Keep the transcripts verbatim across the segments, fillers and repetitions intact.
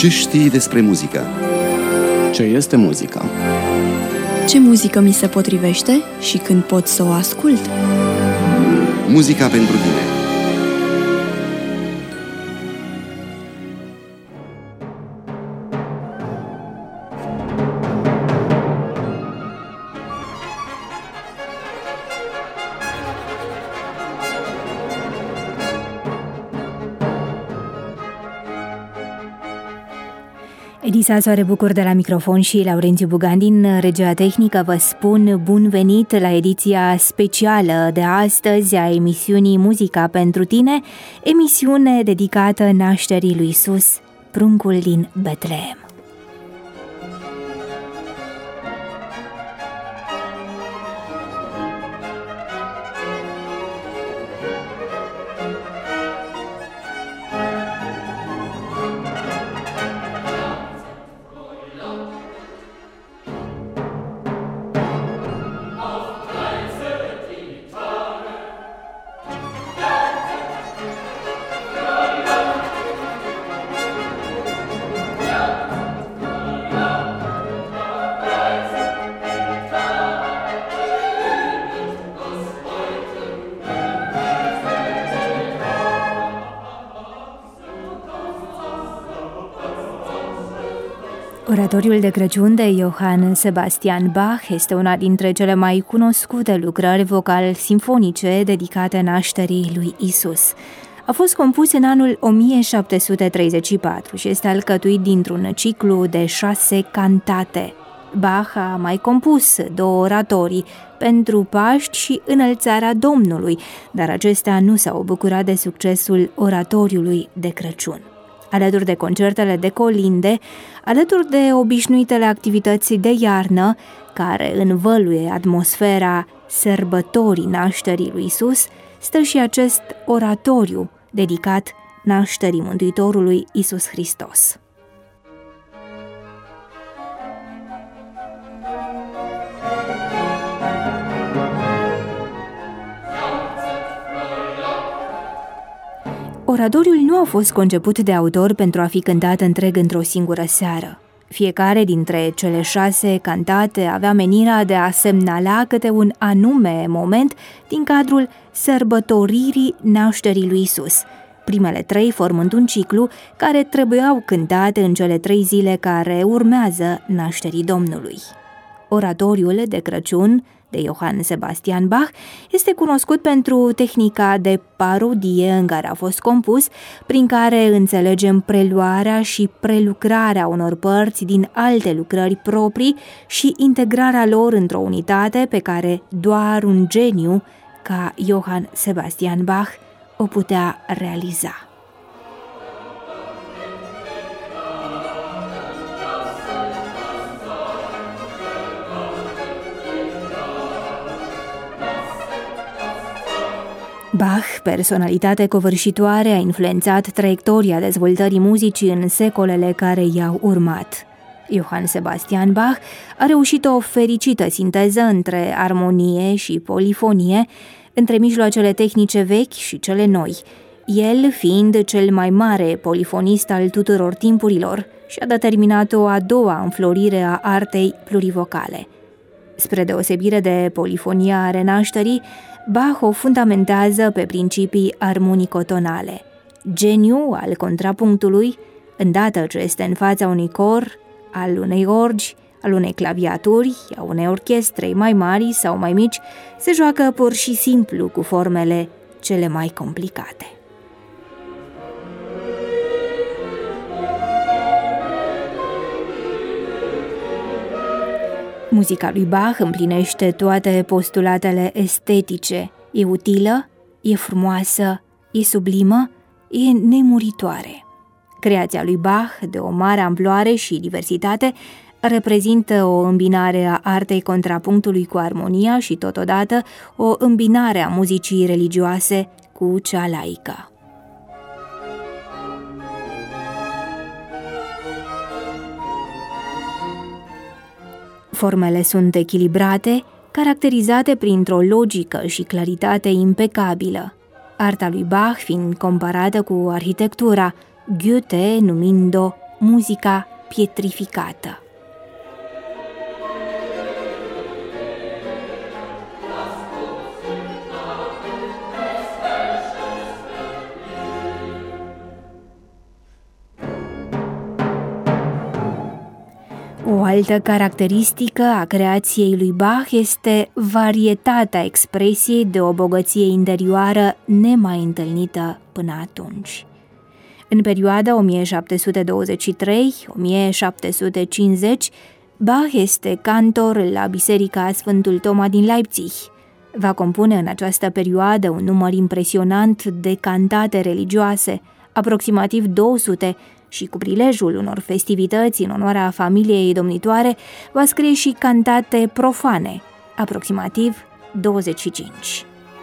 Ce știi despre muzică? Ce este muzica? Ce muzică mi se potrivește și când pot să o ascult? Muzica pentru tine. Elisa Soare Bucur de la microfon și Laurențiu Bugan din regia tehnică vă spun bun venit la ediția specială de astăzi a emisiunii Muzica pentru tine, emisiune dedicată nașterii lui Iisus, pruncul din Betlehem. Oratoriul de Crăciun de Johann Sebastian Bach este una dintre cele mai cunoscute lucrări vocal-simfonice dedicate nașterii lui Isus. A fost compus în anul o mie șapte sute treizeci și patru și este alcătuit dintr-un ciclu de șase cantate. Bach a mai compus două oratorii, pentru Paști și Înălțarea Domnului, dar acestea nu s-au bucurat de succesul oratoriului de Crăciun. Alături de concertele de colinde, alături de obișnuitele activități de iarnă, care învăluie atmosfera sărbătorii nașterii lui Isus, stă și acest oratoriu dedicat nașterii Mântuitorului Isus Hristos. Oratoriul nu a fost conceput de autor pentru a fi cântat întreg într-o singură seară. Fiecare dintre cele șase cantate avea menirea de a semnala câte un anume moment din cadrul sărbătoririi nașterii lui Isus, primele trei formând un ciclu care trebuiau cântate în cele trei zile care urmează nașterii Domnului. Oratoriul de Crăciun de Johann Sebastian Bach este cunoscut pentru tehnica de parodie în care a fost compus, prin care înțelegem preluarea și prelucrarea unor părți din alte lucrări proprii și integrarea lor într-o unitate pe care doar un geniu ca Johann Sebastian Bach o putea realiza. Bach, personalitate covârșitoare, a influențat traiectoria dezvoltării muzicii în secolele care i-au urmat. Johann Sebastian Bach a reușit o fericită sinteză între armonie și polifonie, între mijloacele tehnice vechi și cele noi, el fiind cel mai mare polifonist al tuturor timpurilor și a determinat o a doua înflorire a artei plurivocale. Spre deosebire de polifonia renașterii, Bach o fundamentează pe principii armonicotonale. Geniu al contrapunctului, îndată ce este în fața unui cor, al unei orgi, al unei claviaturi, a unei orchestrei mai mari sau mai mici, se joacă pur și simplu cu formele cele mai complicate. Muzica lui Bach împlinește toate postulatele estetice. E utilă, e frumoasă, e sublimă, e nemuritoare. Creația lui Bach, de o mare amploare și diversitate, reprezintă o îmbinare a artei contrapunctului cu armonia și, totodată, o îmbinare a muzicii religioase cu cea laică. Formele sunt echilibrate, caracterizate printr-o logică și claritate impecabilă. Arta lui Bach fiind comparată cu arhitectura, Goethe numind-o muzica pietrificată. O altă caracteristică a creației lui Bach este varietatea expresiei de o bogăție interioară nemai întâlnită până atunci. În perioada o mie șapte sute douăzeci și trei - o mie șapte sute cincizeci, Bach este cantor la Biserica Sfântul Toma din Leipzig. Va compune în această perioadă un număr impresionant de cantate religioase, aproximativ două sute, și cu prilejul unor festivități în onoarea familiei domnitoare va scrie și cantate profane, aproximativ douăzeci și cinci.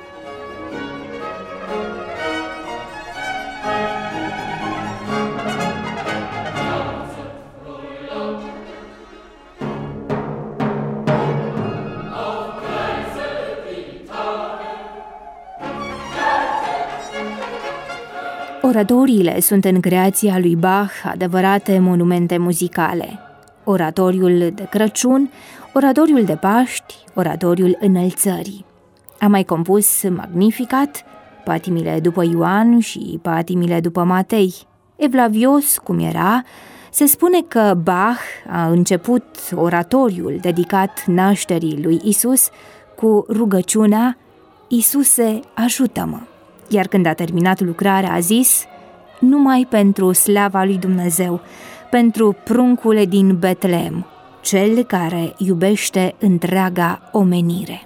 Oratoriile sunt în creația lui Bach adevărate monumente muzicale. Oratoriul de Crăciun, oratoriul de Paști, oratoriul Înălțării. A mai compus Magnificat, patimile după Ioan și patimile după Matei. Evlavios, cum era, se spune că Bach a început oratoriul dedicat nașterii lui Isus cu rugăciunea „Iisuse, ajută-mă”. Iar când a terminat lucrarea a zis: „Numai pentru slava lui Dumnezeu, pentru pruncul din Betlehem, cel care iubește întreaga omenire”.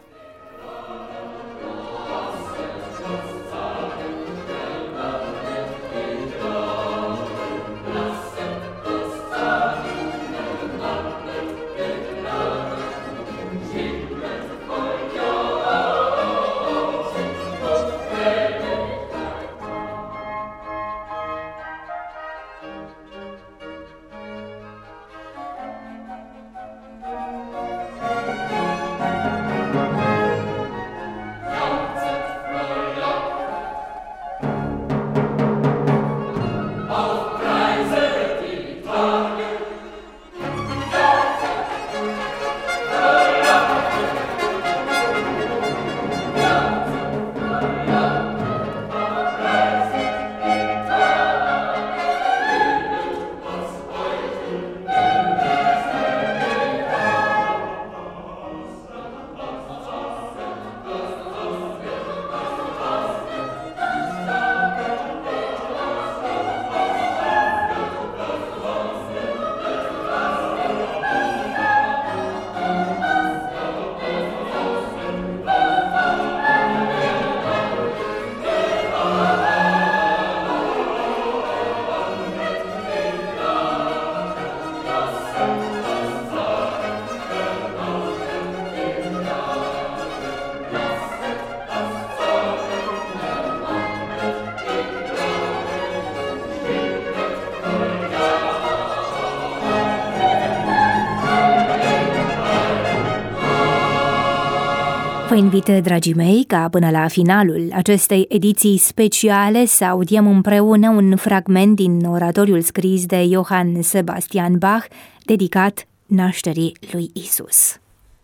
Vă invit, dragii mei, ca până la finalul acestei ediții speciale să audiem împreună un fragment din oratoriul scris de Johann Sebastian Bach, dedicat nașterii lui Isus.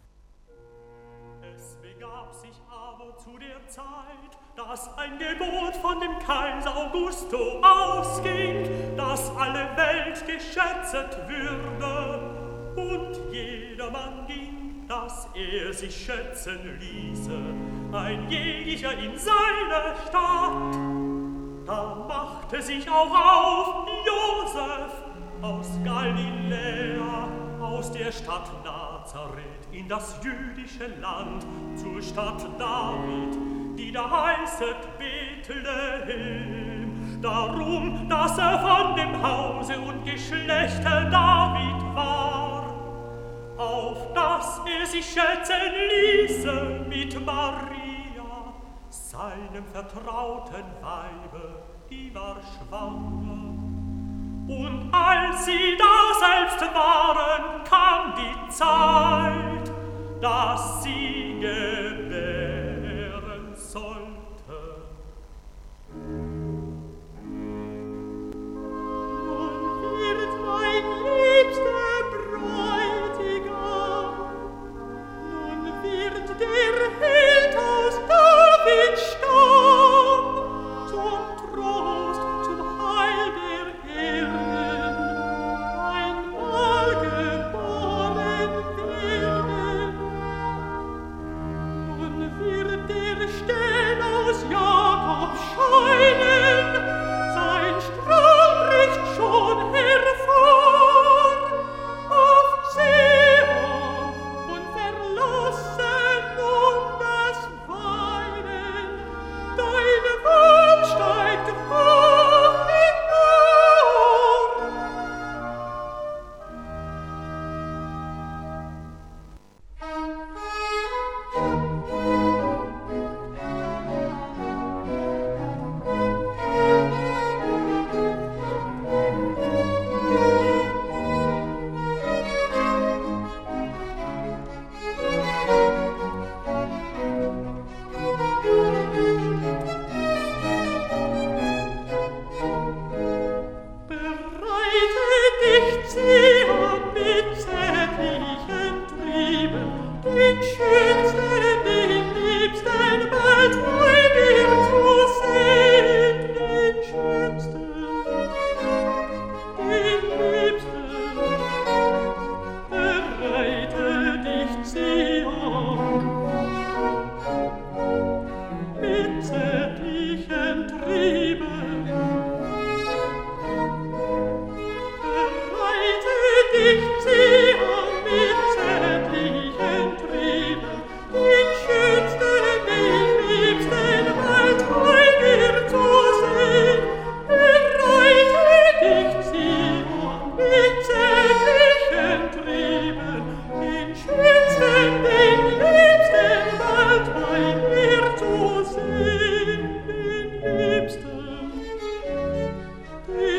Dass ein Gebot von dem Kaiser Augusto ausging, dass alle Welt geschätzet würde, und jedermann ging, dass er sich schätzen ließe, ein jeglicher in seiner Stadt. Da machte sich auch auf Josef aus Galiläa, aus der Stadt Nazareth in das jüdische Land, zur Stadt David, die da heißet Bethlehem, darum, dass er von dem Hause und Geschlechte David war, auf dass er sich schätzen ließe mit Maria, seinem vertrauten Weibe, die war schwanger. Und als sie da selbst waren, kam die Zeit, dass sie gebären sollte. Und wird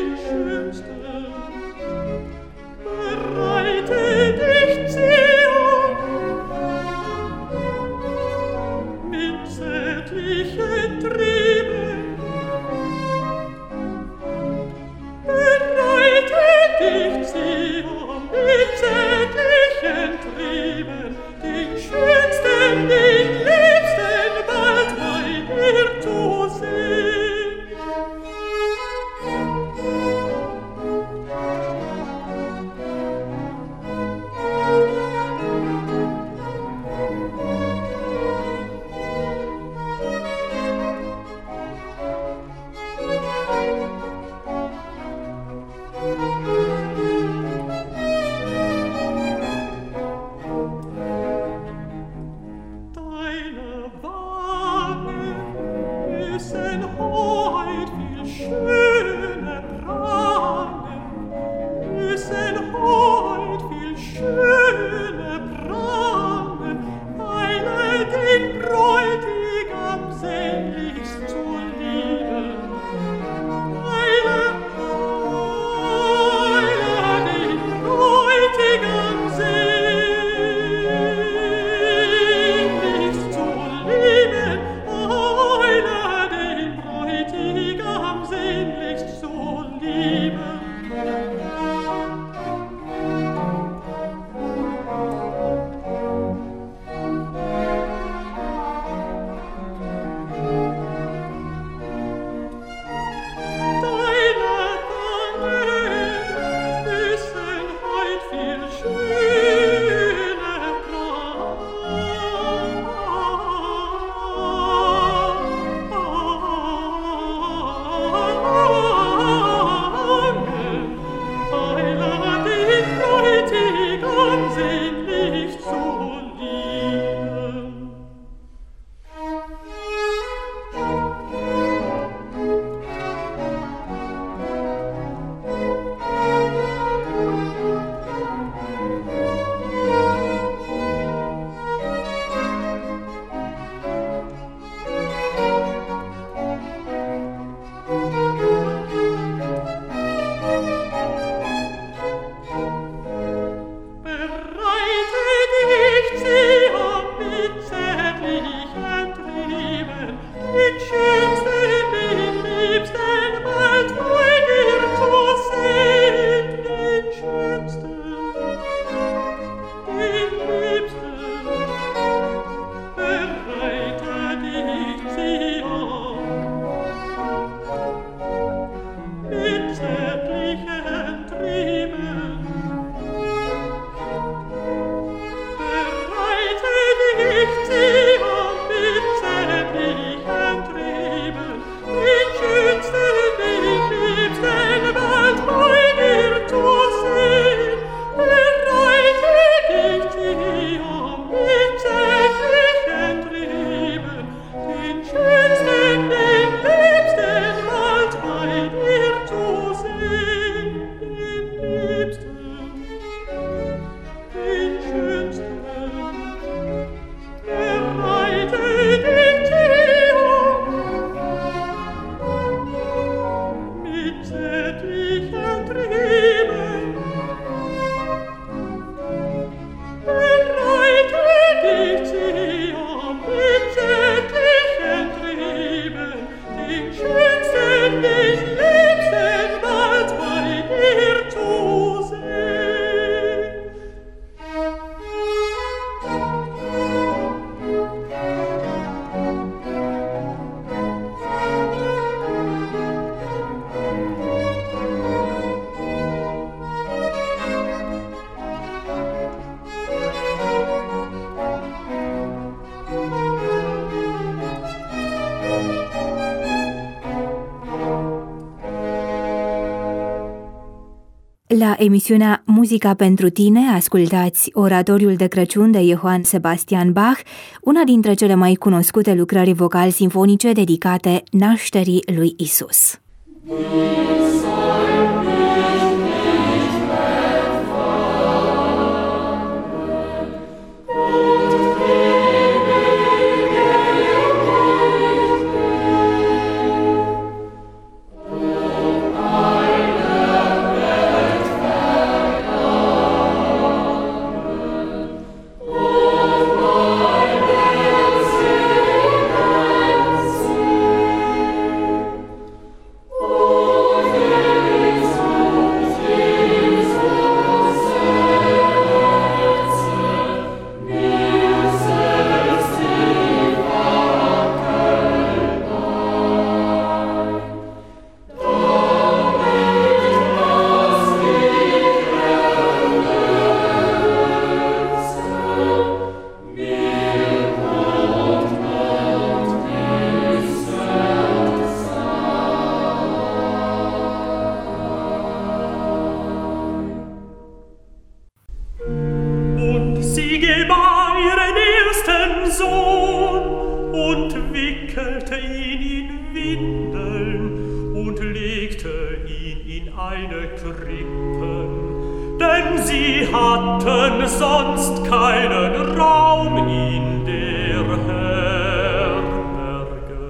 La emisiunea Muzica pentru tine ascultați oratoriul de Crăciun de Johann Sebastian Bach, una dintre cele mai cunoscute lucrări vocal-sinfonice dedicate nașterii lui Isus. I Sohn und wickelte ihn in Windeln und legte ihn in eine Krippe, denn sie hatten sonst keinen Raum in der Herberge.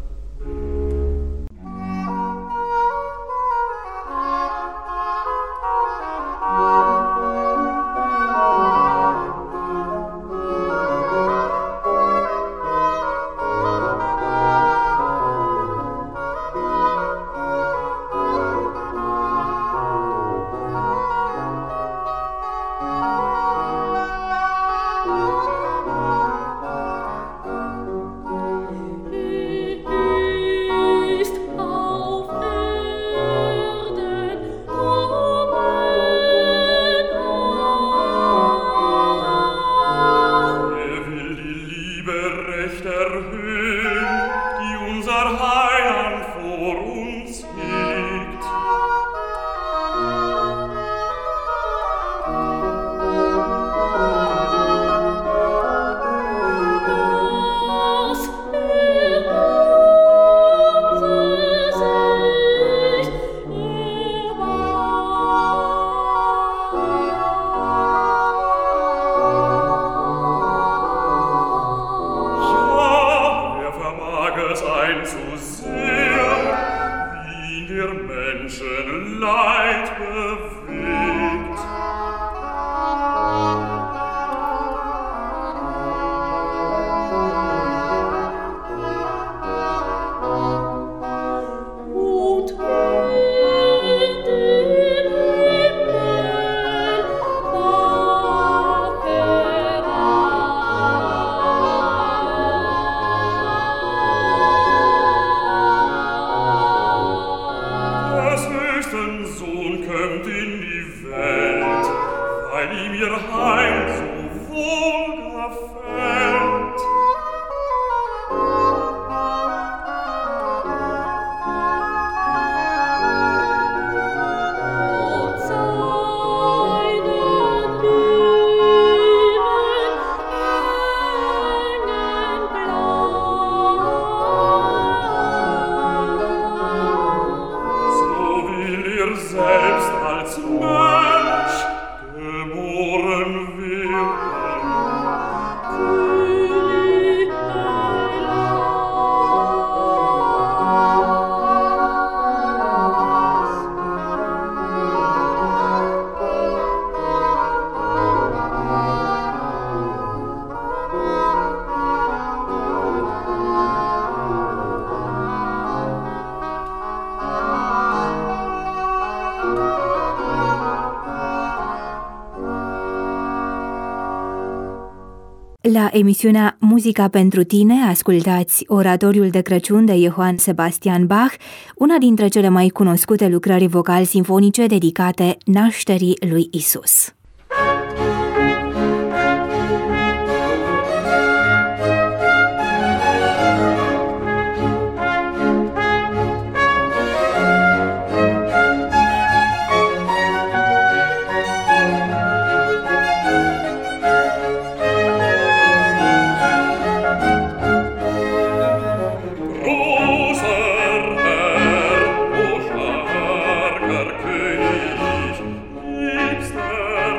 La emisiunea Muzica pentru tine ascultați oratoriul de Crăciun de Johann Sebastian Bach, una dintre cele mai cunoscute lucrări vocal-sinfonice dedicate nașterii lui Isus. Liebster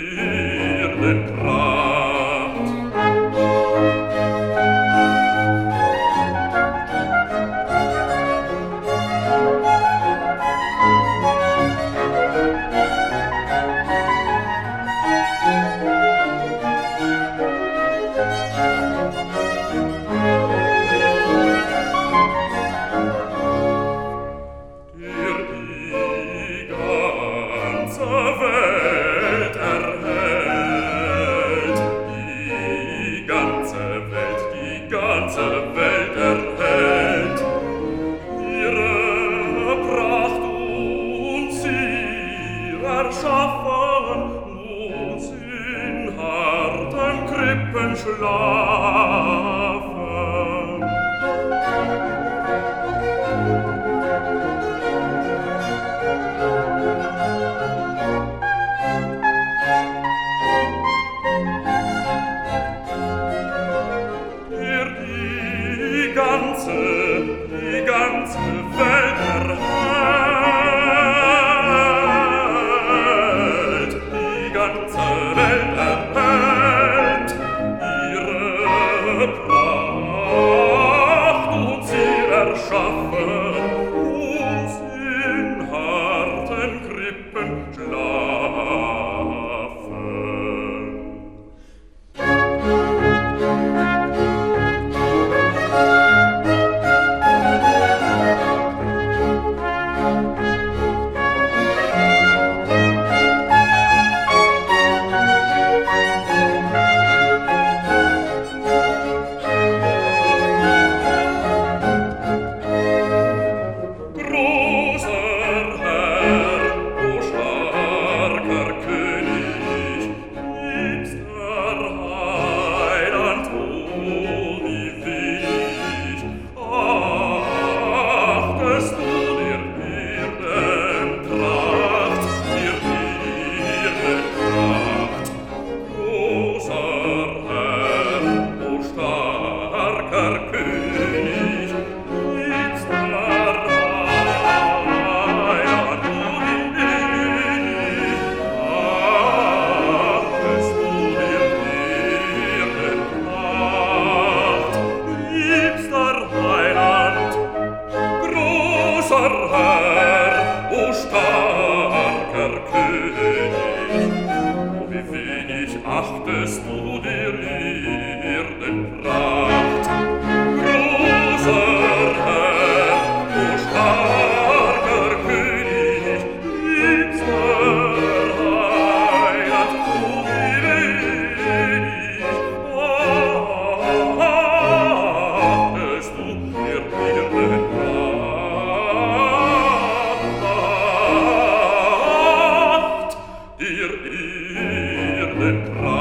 Ihr Irren